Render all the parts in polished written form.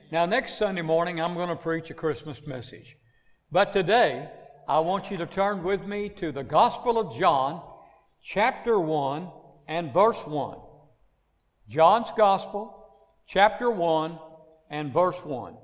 Now, next Sunday morning, I'm going to preach a Christmas message. But today, I want you to turn with me to the Gospel of John, chapter 1 and verse 1. John's Gospel, chapter 1 and verse 1.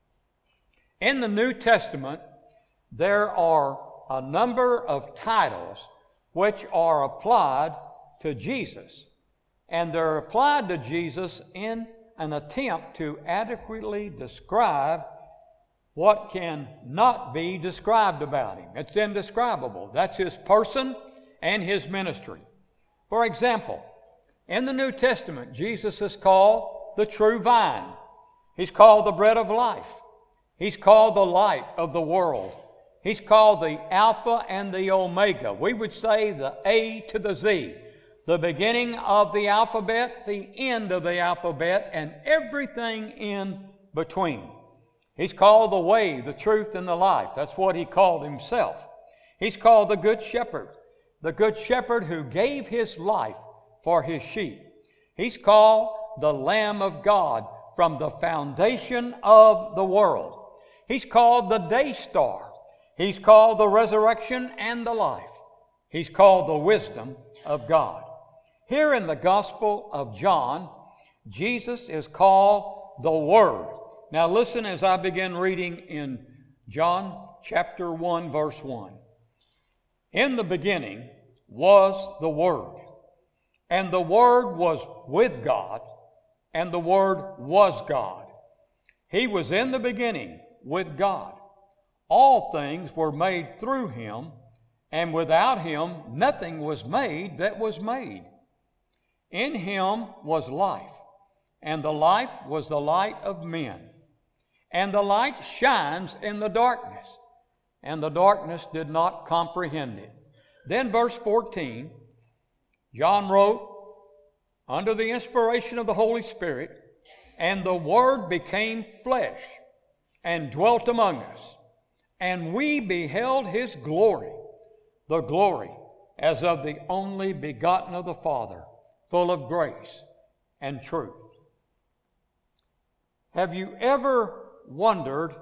In the New Testament, there are a number of titles which are applied to Jesus. And they're applied to Jesus in an attempt to adequately describe what can not be described about him. It's indescribable. That's his person and his ministry. For example, in the New Testament, Jesus is called the true vine. He's called the bread of life. He's called the light of the world. He's called the Alpha and the Omega. We would say the A to the Z. The beginning of the alphabet, the end of the alphabet, and everything in between. He's called the way, the truth, and the life. That's what he called himself. He's called the Good Shepherd who gave his life for his sheep. He's called the Lamb of God from the foundation of the world. He's called the Day Star. He's called the resurrection and the life. He's called the wisdom of God. Here in the Gospel of John, Jesus is called the Word. Now listen as I begin reading in John chapter 1, verse 1. In the beginning was the Word, and the Word was with God, and the Word was God. He was in the beginning with God. All things were made through Him, and without Him nothing was made that was made. In Him was life, and the life was the light of men. And the light shines in the darkness, and the darkness did not comprehend it. Then verse 14, John wrote, under the inspiration of the Holy Spirit, and the Word became flesh and dwelt among us, and we beheld His glory, the glory as of the only begotten of the Father, full of grace and truth. Have you ever wondered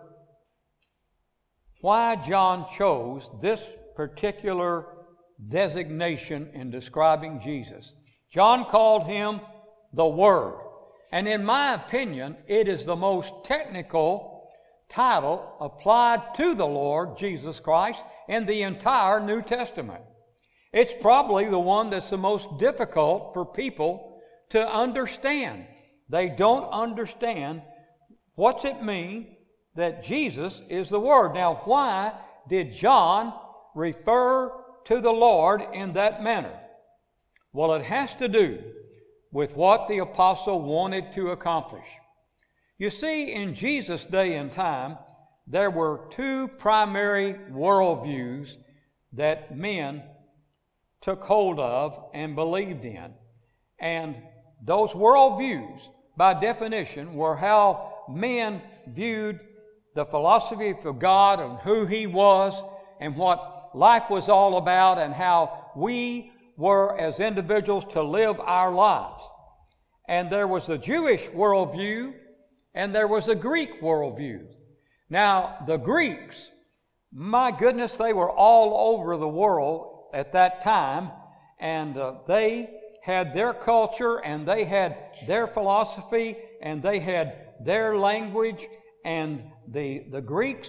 why John chose this particular designation in describing Jesus? John called Him the Word. And in my opinion, it is the most technical title applied to the Lord Jesus Christ in the entire New Testament. It's probably the one that's the most difficult for people to understand. They don't understand what's it mean that Jesus is the Word. Now, why did John refer to the Lord in that manner? Well, it has to do with what the apostle wanted to accomplish. You see, in Jesus' day and time, there were two primary worldviews that men took hold of and believed in. And those worldviews, by definition, were how men viewed the philosophy of God and who He was and what life was all about and how we were as individuals to live our lives. And there was the Jewish worldview and there was a Greek worldview. Now, the Greeks, my goodness, they were all over the world at that time, and they had their culture, and they had their philosophy, and they had their language, and the Greek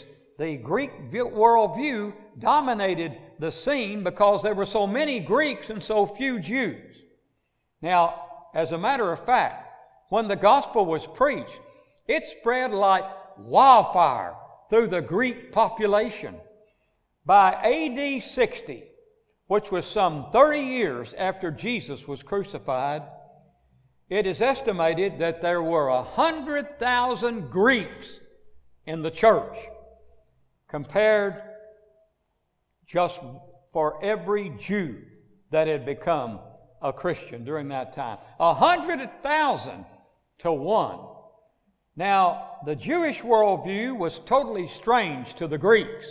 worldview dominated the scene because there were so many Greeks and so few Jews. Now, as a matter of fact, when the gospel was preached, it spread like wildfire through the Greek population. By AD 60, which was some 30 years after Jesus was crucified, it is estimated that there were 100,000 Greeks in the church, compared just for every Jew that had become a Christian during that time. 100,000 to one. Now, the Jewish worldview was totally strange to the Greeks.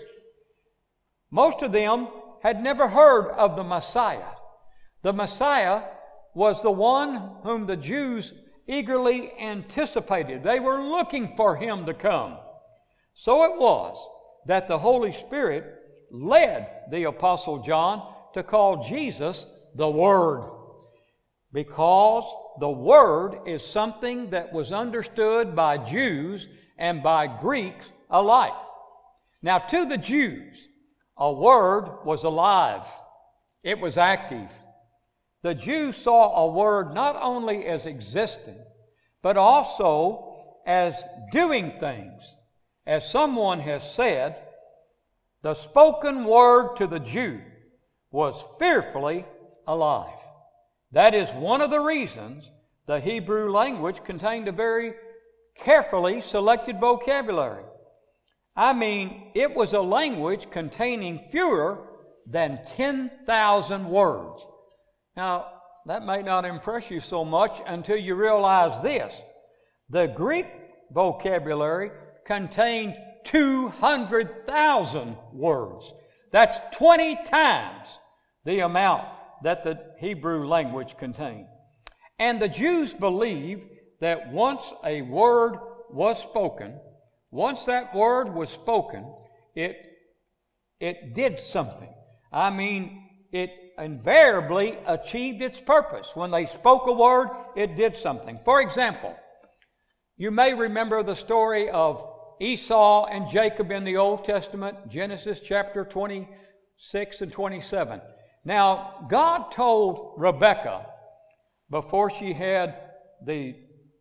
Most of them had never heard of the Messiah. The Messiah was the one whom the Jews eagerly anticipated. They were looking for him to come. So it was that the Holy Spirit led the Apostle John to call Jesus the Word, because the Word is something that was understood by Jews and by Greeks alike. Now, to the Jews, a word was alive. It was active. The Jews saw a word not only as existing, but also as doing things. As someone has said, the spoken word to the Jew was fearfully alive. That is one of the reasons the Hebrew language contained a very carefully selected vocabulary. I mean, it was a language containing fewer than 10,000 words. Now, that may not impress you so much until you realize this. The Greek vocabulary contained 200,000 words. That's 20 times the amount that the Hebrew language contained. And the Jews believed that once a word was spoken, once that word was spoken, it did something. I mean, it invariably achieved its purpose. When they spoke a word, it did something. For example, you may remember the story of Esau and Jacob in the Old Testament, Genesis chapter 26 and 27. Now, God told Rebekah, before she had the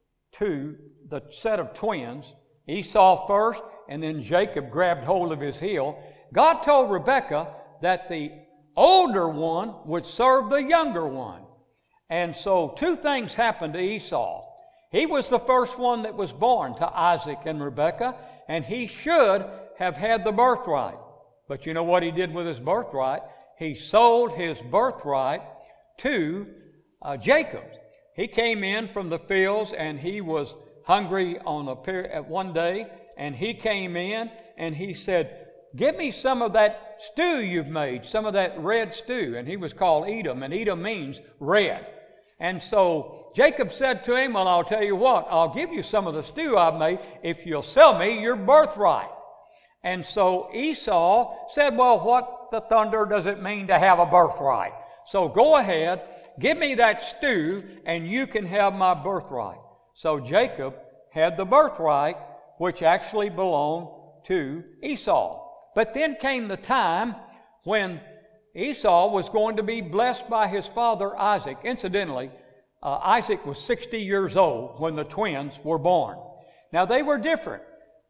set of twins, Esau first, and then Jacob grabbed hold of his heel, God told Rebekah that the older one would serve the younger one. And so two things happened to Esau. He was the first one that was born to Isaac and Rebekah, and he should have had the birthright. But you know what he did with his birthright? He sold his birthright to Jacob. He came in from the fields, and he was hungry at one day, and he came in and he said, "Give me some of that stew you've made, some of that red stew." And he was called Edom, and Edom means red. And so Jacob said to him, "Well, I'll tell you what, I'll give you some of the stew I've made if you'll sell me your birthright." And so Esau said, "Well, what the thunder does it mean to have a birthright? So go ahead, give me that stew, and you can have my birthright." So Jacob had the birthright, which actually belonged to Esau. But then came the time when Esau was going to be blessed by his father Isaac. Incidentally, Isaac was 60 years old when the twins were born. Now, they were different.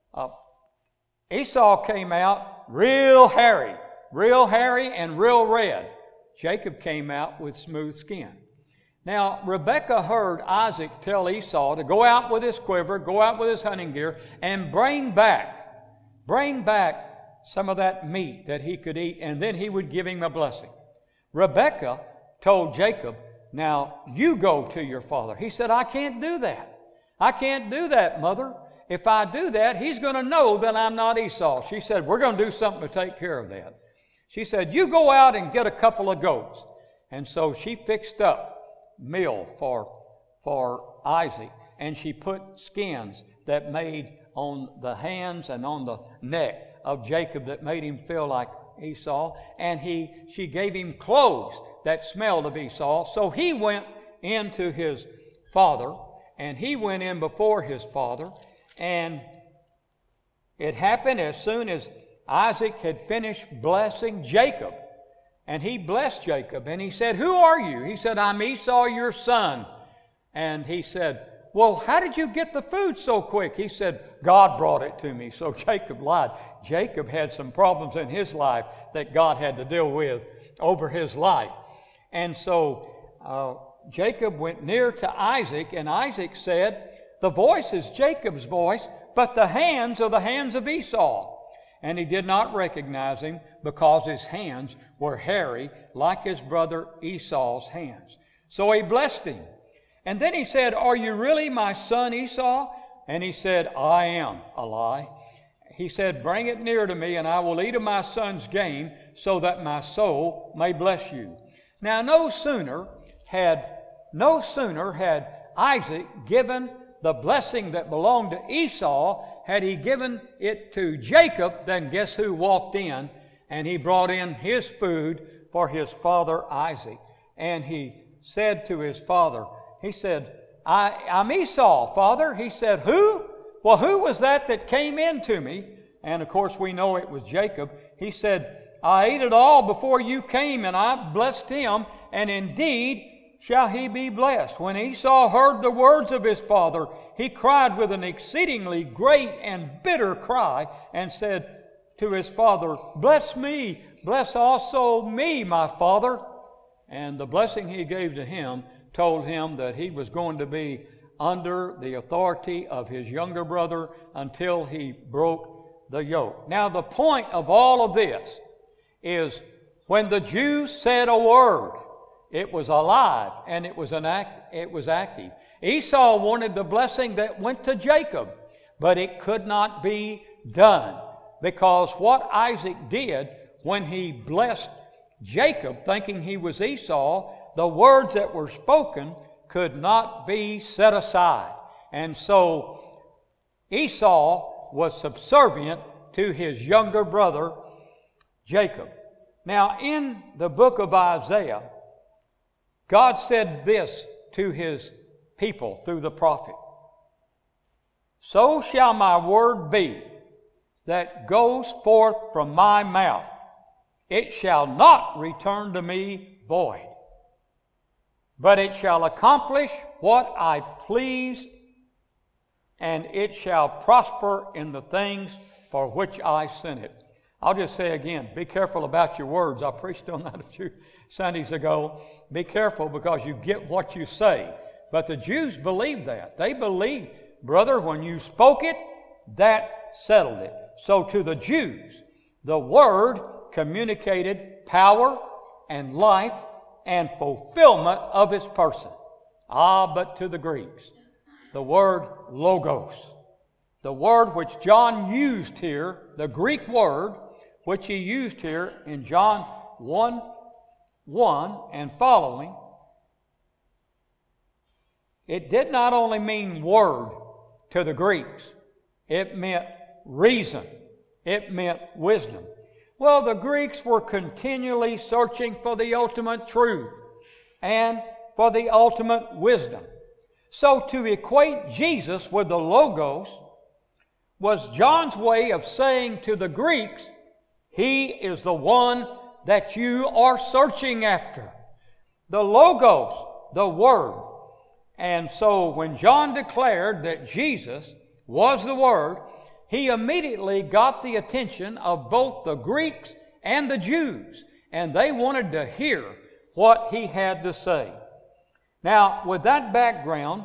Esau came out real hairy and real red. Jacob came out with smooth skin. Now, Rebekah heard Isaac tell Esau to go out with his quiver, go out with his hunting gear, and bring back some of that meat that he could eat, and then he would give him a blessing. Rebekah told Jacob, "Now, you go to your father." He said, "I can't do that. I can't do that, mother. If I do that, he's going to know that I'm not Esau." She said, "We're going to do something to take care of that." She said, "You go out and get a couple of goats." And so she fixed up meal for Isaac, and she put skins that made on the hands and on the neck of Jacob that made him feel like Esau, and she gave him clothes that smelled of Esau. So he went into his father, and he went in before his father, and it happened as soon as Isaac had finished blessing Jacob. And he blessed Jacob, and he said, "Who are you?" He said, "I'm Esau, your son." And he said, "Well, how did you get the food so quick?" He said, "God brought it to me." So Jacob lied. Jacob had some problems in his life that God had to deal with over his life. And so Jacob went near to Isaac, and Isaac said, "The voice is Jacob's voice, but the hands are the hands of Esau." And he did not recognize him because his hands were hairy like his brother Esau's hands. So he blessed him. And then he said, "Are you really my son Esau?" And he said, "I am," a lie. He said, "Bring it near to me, and I will eat of my son's game, so that my soul may bless you." Now, no sooner had Isaac given the blessing that belonged to Esau, had he given it to Jacob, then guess who walked in? And he brought in his food for his father Isaac. And he said to his father, he said, I'm Esau, father. He said, who? Well, who was that came in to me? And of course we know it was Jacob. He said, I ate it all before you came, and I blessed him, and indeed shall he be blessed. When Esau heard the words of his father, he cried with an exceedingly great and bitter cry, and said to his father, bless me, bless also me, my father. And the blessing he gave to him told him that he was going to be under the authority of his younger brother until he broke the yoke. Now, the point of all of this is when the Jews said a word, it was alive and it was active. Esau wanted the blessing that went to Jacob, but it could not be done because what Isaac did when he blessed Jacob, thinking he was Esau, the words that were spoken could not be set aside. And so Esau was subservient to his younger brother Jacob. Now, in the book of Isaiah, God said this to his people through the prophet. So shall my word be that goes forth from my mouth. It shall not return to me void, but it shall accomplish what I please, and it shall prosper in the things for which I sent it. I'll just say again, be careful about your words. I preached on that a few Sundays ago. Be careful because you get what you say. But the Jews believed that. They believed, brother, when you spoke it, that settled it. So to the Jews, the Word communicated power and life and fulfillment of His person. But to the Greeks, the word logos, the word which John used here, the Greek word which he used here in John 1:1 and following, it did not only mean word to the Greeks, it meant reason, it meant wisdom. Well, the Greeks were continually searching for the ultimate truth and for the ultimate wisdom. So to equate Jesus with the Logos was John's way of saying to the Greeks, He is the one that you are searching after. The Logos, the Word. And so when John declared that Jesus was the Word, he immediately got the attention of both the Greeks and the Jews, and they wanted to hear what he had to say. Now, with that background,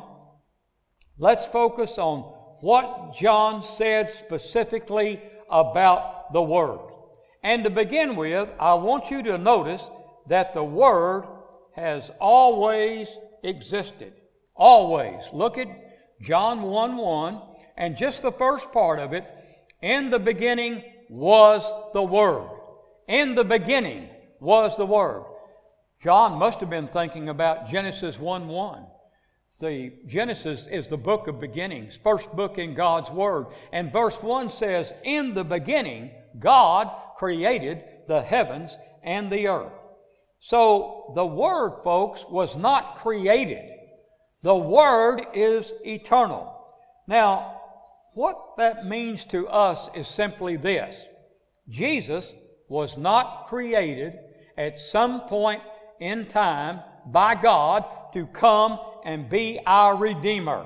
let's focus on what John said specifically about the Word. And to begin with, I want you to notice that the Word has always existed. Always. Look at John 1:1, and just the first part of it, in the beginning was the Word. In the beginning was the Word. John must have been thinking about Genesis 1:1. The Genesis is the book of beginnings, first book in God's Word. And verse 1 says, in the beginning, God created the heavens and the earth. So the Word, folks, was not created. The Word is eternal. Now, what that means to us is simply this. Jesus was not created at some point in time by God to come and be our Redeemer.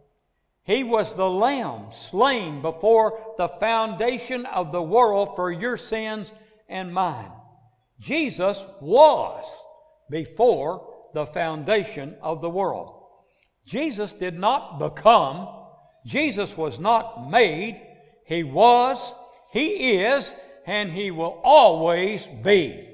He was the Lamb slain before the foundation of the world for your sins and mine. Jesus was before the foundation of the world. Jesus did not become. Jesus was not made. He was, He is, and He will always be.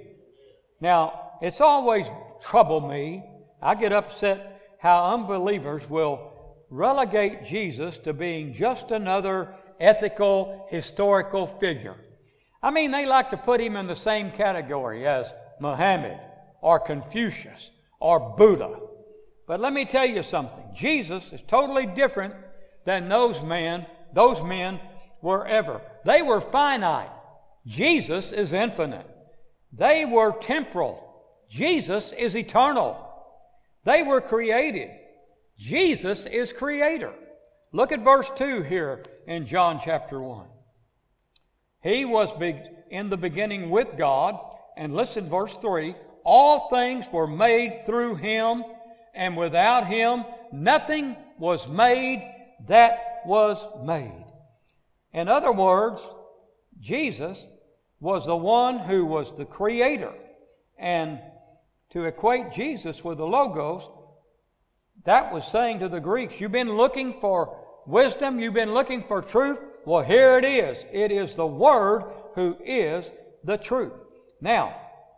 Now, it's always troubled me. I get upset how unbelievers will relegate Jesus to being just another ethical, historical figure. I mean, they like to put Him in the same category as Muhammad or Confucius or Buddha. But let me tell you something. Jesus is totally different than those men. Those men were ever. They were finite. Jesus is infinite. They were temporal. Jesus is eternal. They were created. Jesus is creator. Look at verse 2 here in John chapter 1. He was in the beginning with God. And listen, verse 3. All things were made through Him, and without Him nothing was made that was made. In other words, Jesus was the one who was the creator. And to equate Jesus with the Logos, that was saying to the Greeks, you've been looking for wisdom, you've been looking for truth. Well, here it is. It is the Word who is the truth. Now,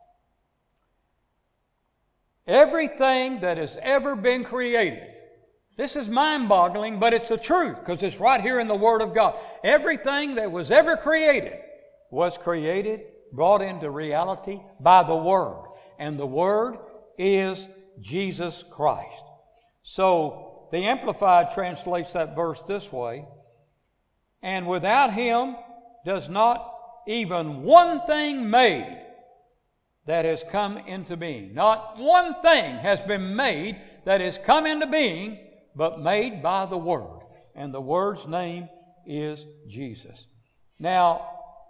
everything that has ever been created, this is mind-boggling, but it's the truth because it's right here in the Word of God. Everything that was ever created was created, brought into reality by the Word. And the Word is Jesus Christ. So the Amplified translates that verse this way. And without Him does not even one thing made that has come into being. Not one thing has been made that has come into being, but made by the Word. And the Word's name is Jesus. Now,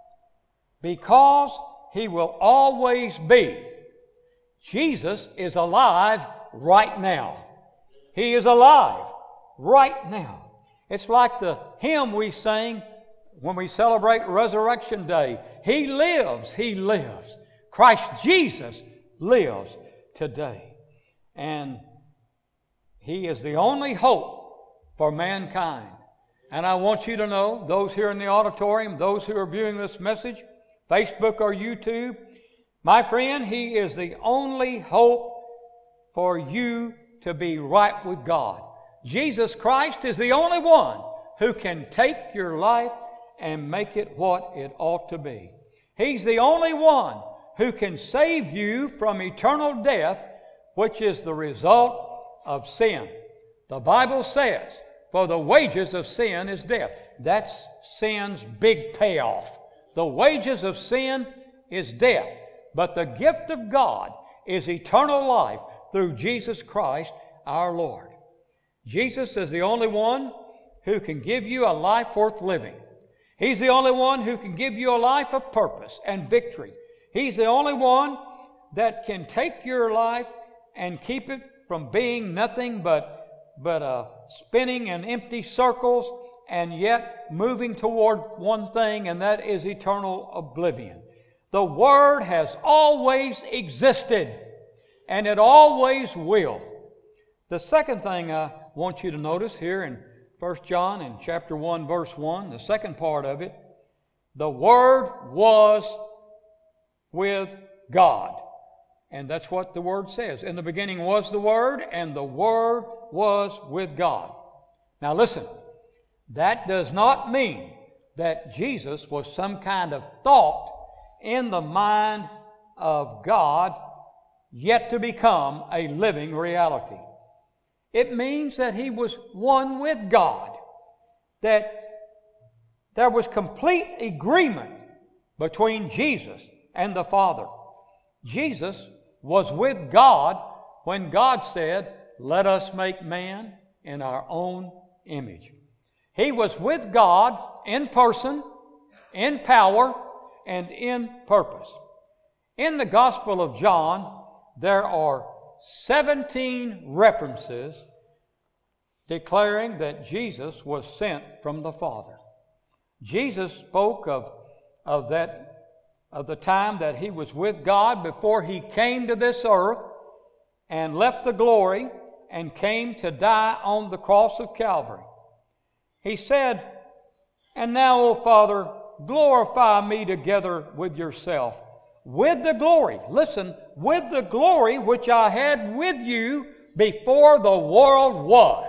because He will always be, Jesus is alive right now. He is alive right now. It's like the hymn we sang when we celebrate Resurrection Day. He lives, He lives. Christ Jesus lives today. And He is the only hope for mankind. And I want you to know, those here in the auditorium, those who are viewing this message, Facebook or YouTube, my friend, He is the only hope for you to be right with God. Jesus Christ is the only one who can take your life and make it what it ought to be. He's the only one who can save you from eternal death, which is the result of sin. The Bible says, for the wages of sin is death. That's sin's big payoff. The wages of sin is death. But the gift of God is eternal life through Jesus Christ our Lord. Jesus is the only one who can give you a life worth living. He's the only one who can give you a life of purpose and victory. He's the only one that can take your life and keep it from being nothing but spinning in empty circles and yet moving toward one thing, and that is eternal oblivion. The Word has always existed, and it always will. The second thing I want you to notice here in 1 John in chapter 1, verse 1, the second part of it, the Word was with God. And that's what the Word says. In the beginning was the Word, and the Word was with God. Now listen, that does not mean that Jesus was some kind of thought in the mind of God yet to become a living reality. It means that He was one with God, that there was complete agreement between Jesus and the Father. Jesus was with God when God said, "Let us make man in our own image." He was with God in person, in power, and in purpose. In the Gospel of John, there are 17 references declaring that Jesus was sent from the Father. Jesus spoke of the time that He was with God before He came to this earth and left the glory and came to die on the cross of Calvary. He said, "And now, O Father, glorify me together with yourself, with the glory," listen, "with the glory which I had with you before the world was."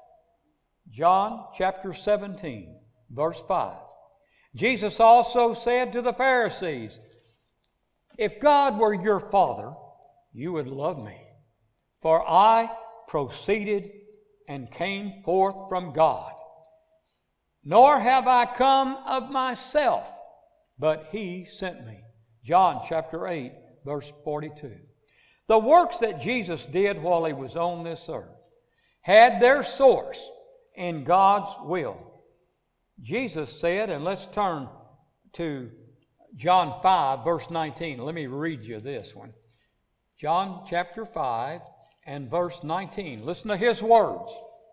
John chapter 17, verse 5. Jesus also said to the Pharisees, "If God were your Father, you would love me, for I proceeded and came forth from God. Nor have I come of myself, but He sent me. John chapter 8, verse 42. The works that Jesus did while He was on this earth had their source in God's will. Jesus said, and let's turn to John 5, verse 19. Let me read you this one. John chapter 5 and verse 19. Listen to His words.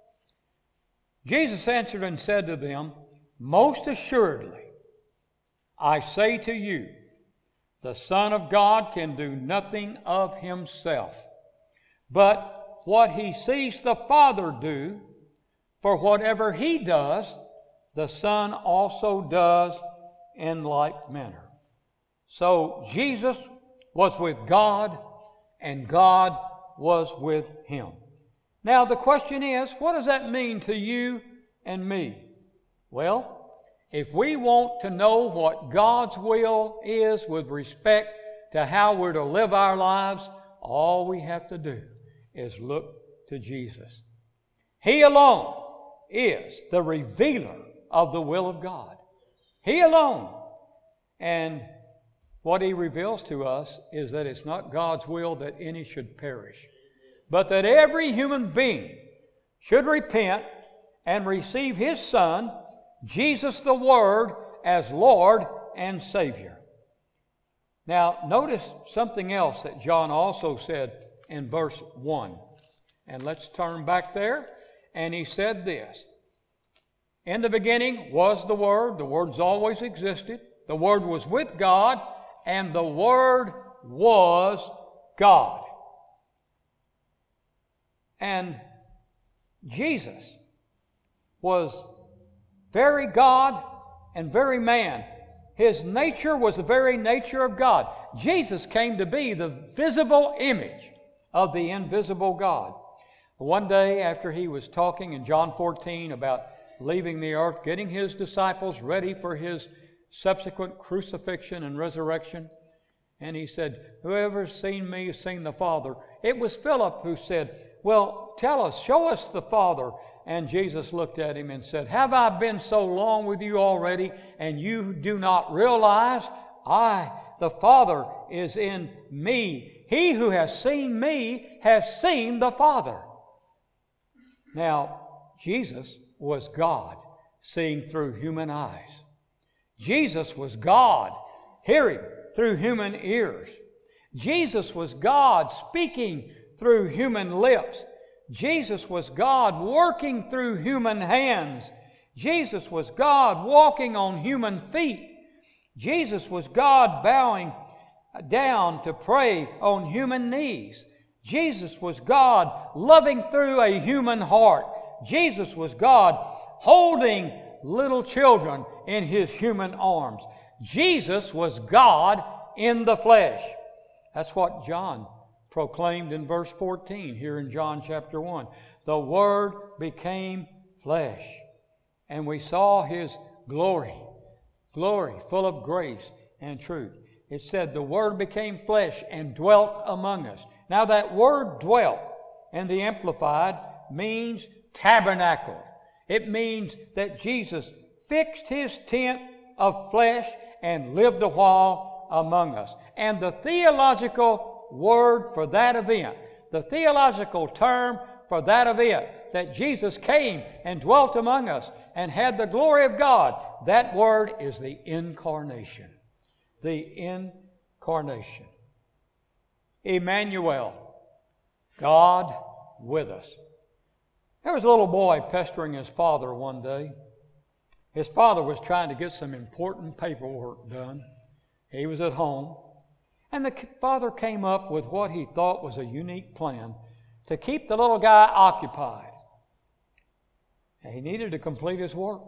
Jesus answered and said to them, Most assuredly, I say to you, the Son of God can do nothing of Himself, but what He sees the Father do, for whatever He does, the Son also does in like manner. So Jesus was with God, and God was with Him. Now the question is, what does that mean to you and me? Well, if we want to know what God's will is with respect to how we're to live our lives, all we have to do is look to Jesus. He alone is the revealer of the will of God. He alone. And what He reveals to us is that it's not God's will that any should perish, but that every human being should repent and receive His Son, Jesus the Word, as Lord and Savior. Now, notice something else that John also said in verse 1. And let's turn back there. And he said this, In the beginning was the Word's always existed. The Word was with God, and the Word was God. And Jesus was very God and very man. His nature was the very nature of God. Jesus came to be the visible image of the invisible God. One day after He was talking in John 14 about leaving the earth, getting His disciples ready for His subsequent crucifixion and resurrection, and He said, Whoever's seen me has seen the Father. It was Philip who said, Well, tell us, show us the Father. And Jesus looked at him and said, Have I been so long with you already, and you do not realize the Father is in me? He who has seen me has seen the Father. Now, Jesus was God, seeing through human eyes. Jesus was God, hearing through human ears. Jesus was God, speaking through human lips. Jesus was God, working through human hands. Jesus was God, walking on human feet. Jesus was God, bowing down to pray on human knees. Jesus was God, loving through a human heart. Jesus was God, holding little children in His human arms. Jesus was God in the flesh. That's what John proclaimed in verse 14 here in John chapter 1. The Word became flesh, and we saw His glory full of grace and truth. It said the Word became flesh and dwelt among us. Now that word dwelt in the Amplified means tabernacle. It means that Jesus fixed His tent of flesh and lived a while among us. And the theological word for that event, the theological term for that event, that Jesus came and dwelt among us and had the glory of God, that word is the incarnation. The incarnation. Emmanuel, God with us. There was a little boy pestering his father one day. His father was trying to get some important paperwork done. He was at home. And the father came up with what he thought was a unique plan to keep the little guy occupied. And he needed to complete his work.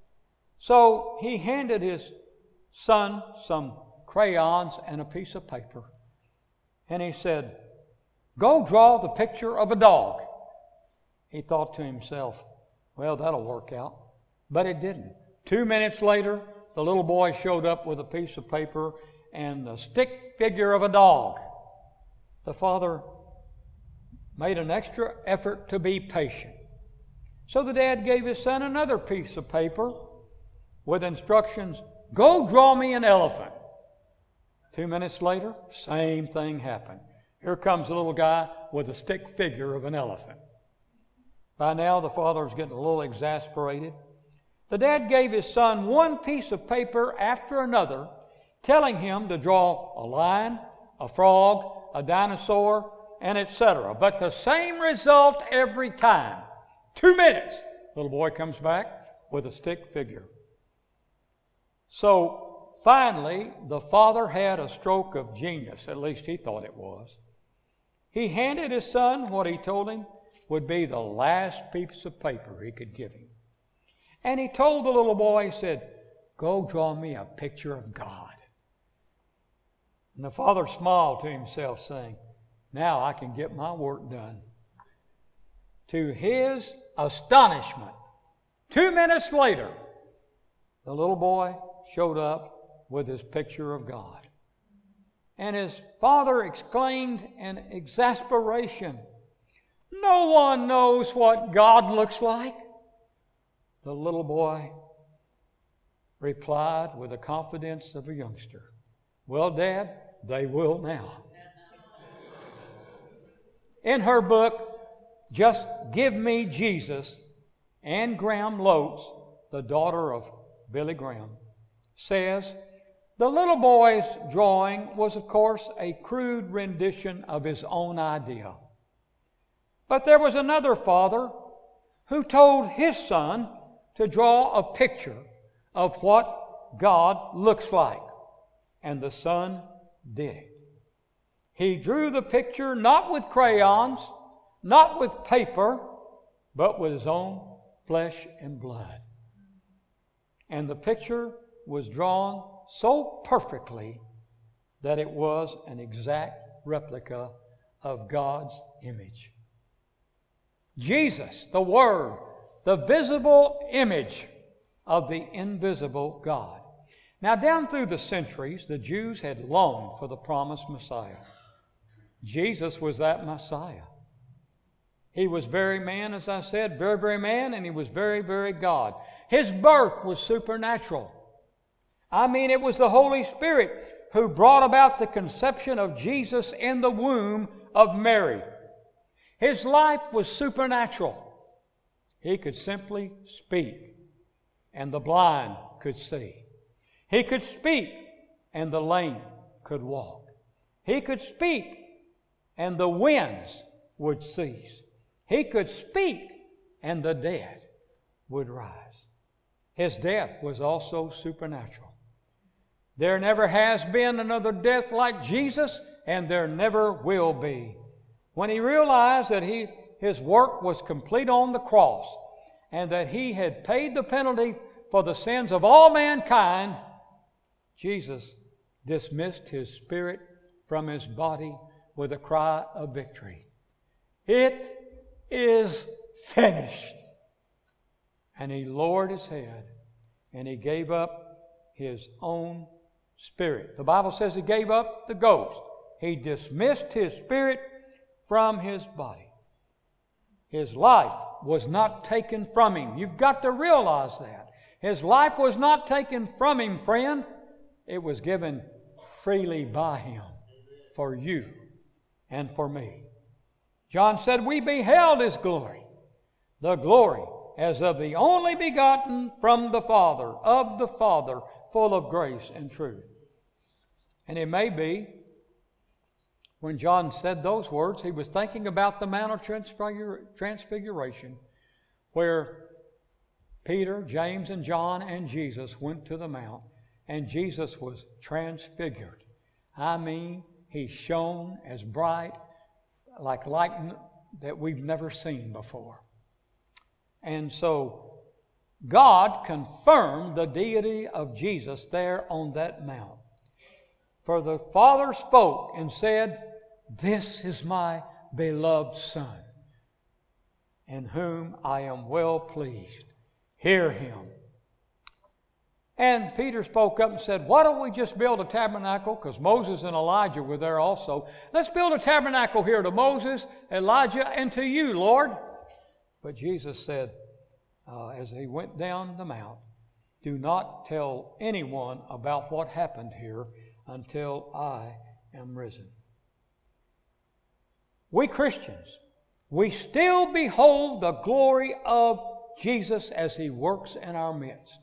So he handed his son some crayons and a piece of paper. And he said, "Go draw the picture of a dog." He thought to himself, well, that'll work out. But it didn't. 2 minutes later, the little boy showed up with a piece of paper and a stick figure of a dog. The father made an extra effort to be patient. So the dad gave his son another piece of paper with instructions, go draw me an elephant. 2 minutes later, same thing happened. Here comes a little guy with a stick figure of an elephant. By now, the father was getting a little exasperated. The dad gave his son one piece of paper after another, telling him to draw a lion, a frog, a dinosaur, and etc. But the same result every time. 2 minutes, little boy comes back with a stick figure. So finally, the father had a stroke of genius, at least he thought it was. He handed his son what he told him would be the last piece of paper he could give him. And he told the little boy, he said, go draw me a picture of God. And the father smiled to himself, saying, now I can get my work done. To his astonishment, 2 minutes later, the little boy showed up with his picture of God. And his father exclaimed in exasperation, no one knows what God looks like. The little boy replied with the confidence of a youngster, well, Dad, they will now. In her book, Just Give Me Jesus, Anne Graham Lotz, the daughter of Billy Graham, says, the little boy's drawing was, of course, a crude rendition of his own idea. But there was another father who told his son to draw a picture of what God looks like. And the son did it. He drew the picture not with crayons, not with paper, but with his own flesh and blood. And the picture was drawn so perfectly that it was an exact replica of God's image. Jesus, the Word, the visible image of the invisible God. Now, down through the centuries, the Jews had longed for the promised Messiah. Jesus was that Messiah. He was very man, as I said, very, very man, and he was very, very God. His birth was supernatural. I mean, it was the Holy Spirit who brought about the conception of Jesus in the womb of Mary. His life was supernatural. He could simply speak, and the blind could see. He could speak, and the lame could walk. He could speak, and the winds would cease. He could speak, and the dead would rise. His death was also supernatural. There never has been another death like Jesus, and there never will be. When he realized that his work was complete on the cross, and that he had paid the penalty for the sins of all mankind, Jesus dismissed his spirit from his body with a cry of victory. It is finished. And he lowered his head and he gave up his own spirit. The Bible says he gave up the ghost. He dismissed his spirit from his body. His life was not taken from him. You've got to realize that. His life was not taken from him, friend. It was given freely by him for you and for me. John said, we beheld his glory, the glory as of the only begotten from the Father, of the Father, full of grace and truth. And it may be, when John said those words, he was thinking about the Mount of Transfiguration, where Peter, James, and John and Jesus went to the Mount, and Jesus was transfigured. I mean, he shone as bright, like light that we've never seen before. And so God confirmed the deity of Jesus there on that mount. For the Father spoke and said, this is my beloved Son, in whom I am well pleased. Hear him. And Peter spoke up and said, why don't we just build a tabernacle? Because Moses and Elijah were there also. Let's build a tabernacle here to Moses, Elijah, and to you, Lord. But Jesus said, as he went down the mount, do not tell anyone about what happened here until I am risen. We Christians, we still behold the glory of Jesus as he works in our midst.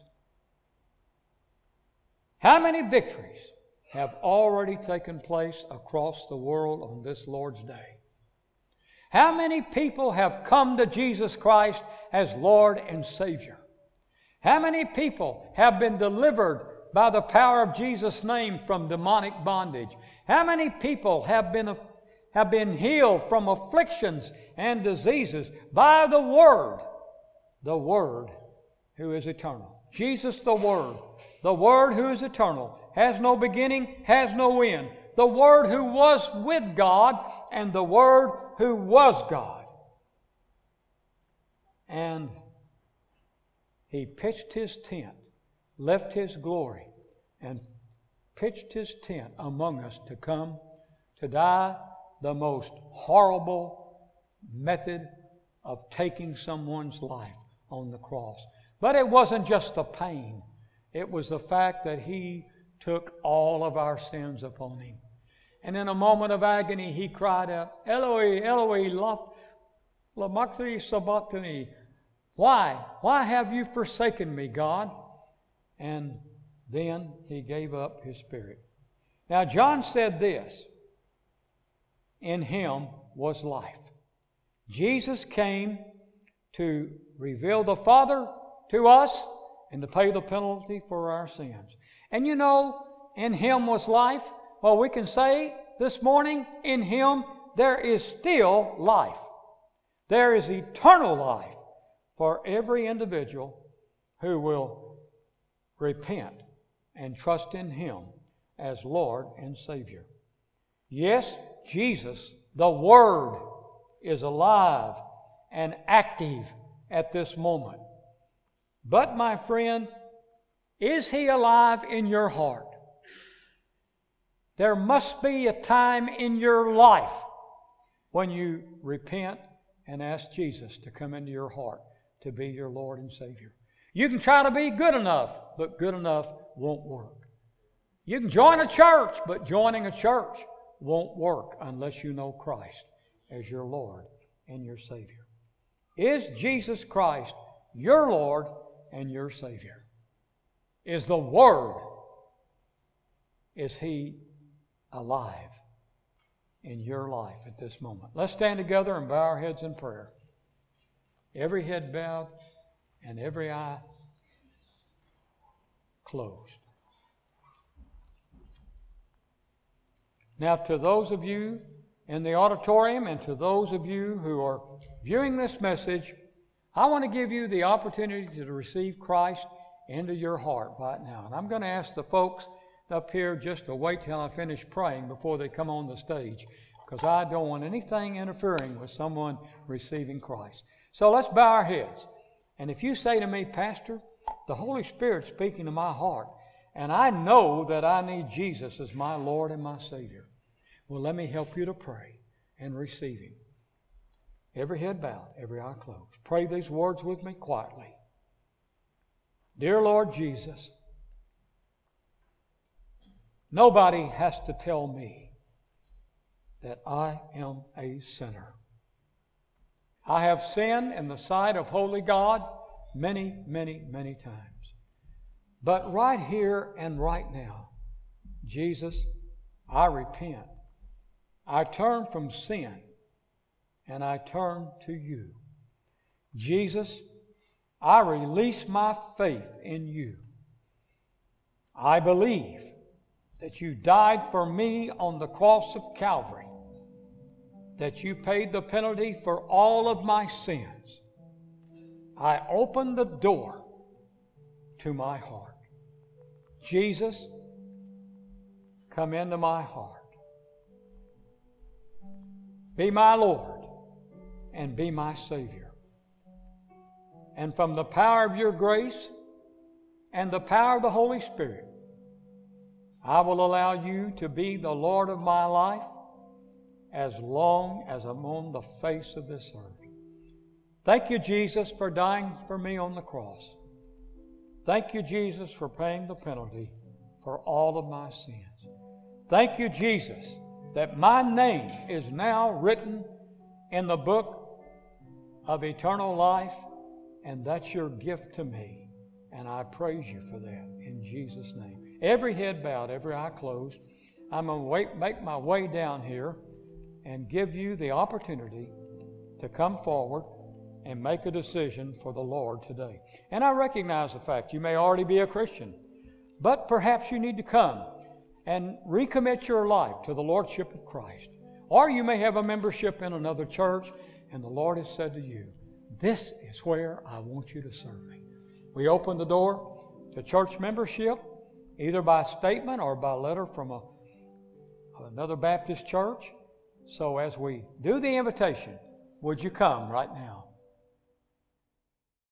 How many victories have already taken place across the world on this Lord's day? How many people have come to Jesus Christ as Lord and Savior? How many people have been delivered by the power of Jesus' name from demonic bondage? How many people have been healed from afflictions and diseases by the Word who is eternal? Jesus the Word who is eternal, has no beginning, has no end. The Word who was with God and the Word who was God. And he pitched his tent, left his glory, and pitched his tent among us to come to die the most horrible method of taking someone's life on the cross. But it wasn't just the pain. It was the fact that he took all of our sins upon him. And in a moment of agony, he cried out, Eloi, Eloi, lama sabachthani. Why? Why have you forsaken me, God? And then he gave up his spirit. Now, John said this, in him was life. Jesus came to reveal the Father to us and to pay the penalty for our sins. And you know, in him was life. Well, we can say this morning, in him there is still life. There is eternal life for every individual who will repent and trust in him as Lord and Savior. Yes, Jesus, the Word, is alive and active at this moment. But, my friend, is he alive in your heart? There must be a time in your life when you repent and ask Jesus to come into your heart to be your Lord and Savior. You can try to be good enough, but good enough won't work. You can join a church, but joining a church won't work unless you know Christ as your Lord and your Savior. Is Jesus Christ your Lord and your Savior? Is the Word, is he alive in your life at this moment? Let's stand together and bow our heads in prayer. Every head bowed and every eye closed. Now, to those of you in the auditorium and to those of you who are viewing this message, I want to give you the opportunity to receive Christ into your heart right now. And I'm going to ask the folks up here just to wait till I finish praying before they come on the stage, because I don't want anything interfering with someone receiving Christ. So let's bow our heads. And if you say to me, Pastor, the Holy Spirit's speaking to my heart, and I know that I need Jesus as my Lord and my Savior, well, let me help you to pray and receive him. Every head bowed, every eye closed. Pray these words with me quietly. Dear Lord Jesus, nobody has to tell me that I am a sinner. I have sinned in the sight of holy God many, many, many times. But right here and right now, Jesus, I repent. I turn from sin and I turn to you. Jesus, I release my faith in you. I believe that you died for me on the cross of Calvary, that you paid the penalty for all of my sins. I open the door to my heart. Jesus, come into my heart. Be my Lord and be my Savior. And from the power of your grace and the power of the Holy Spirit, I will allow you to be the Lord of my life as long as I'm on the face of this earth. Thank you, Jesus, for dying for me on the cross. Thank you, Jesus, for paying the penalty for all of my sins. Thank you, Jesus, that my name is now written in the book of eternal life, and that's your gift to me. And I praise you for that in Jesus' name. Every head bowed, every eye closed. I'm going to make my way down here and give you the opportunity to come forward and make a decision for the Lord today. And I recognize the fact you may already be a Christian, but perhaps you need to come and recommit your life to the Lordship of Christ. Or you may have a membership in another church, and the Lord has said to you, this is where I want you to serve me. We open the door to church membership, either by statement or by letter from another Baptist church. So as we do the invitation, would you come right now?